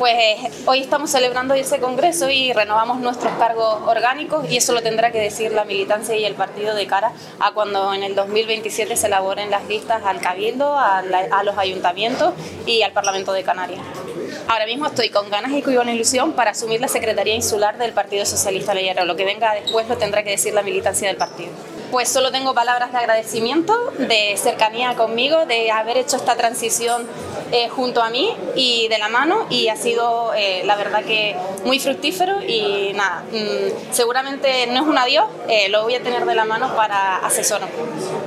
Pues hoy estamos celebrando ese congreso y renovamos nuestros cargos orgánicos, y eso lo tendrá que decir la militancia y el partido de cara a cuando en el 2027 se elaboren las listas al Cabildo, a los ayuntamientos y al Parlamento de Canarias. Ahora mismo estoy con ganas y con ilusión para asumir la Secretaría Insular del Partido Socialista Obrero. Lo que venga después lo tendrá que decir la militancia del partido. Pues solo tengo palabras de agradecimiento, de cercanía conmigo, de haber hecho esta transición junto a mí y de la mano, y ha sido la verdad que muy fructífero. Y nada, seguramente no es un adiós, lo voy a tener de la mano para asesorar.